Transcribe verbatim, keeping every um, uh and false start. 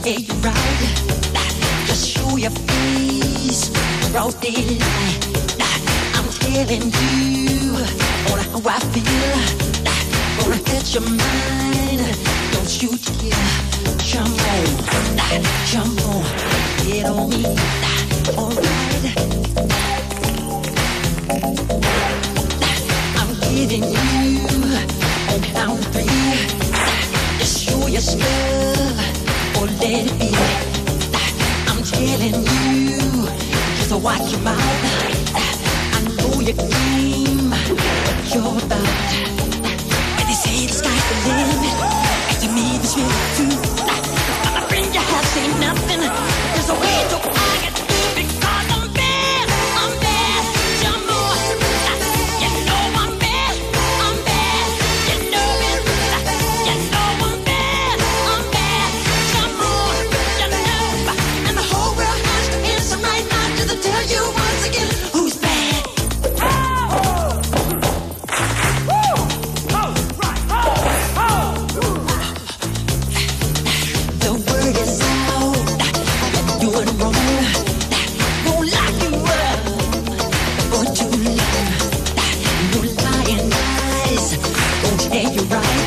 Yeah, you're right. Just show your face, broad daylight. I'm telling you all how I feel. Gonna catch your mind. Don't you dare jump on, jump on, get on me. Alright, I'm getting you on count of three. Just show your stuff or let it be. I'm telling you, just watch your mouth. I know your game, what you're about. When they say the sky's the limit, and to me this really true. My friend, you have seen nothing. There's a way to I get through because I'm bad, I'm bad. Jump on, you know I'm bad, I'm bad. You know it, you know I'm bad, I'm bad. Jump on, you know, and the whole world has to answer right now to tell you once again who's bad. You're right.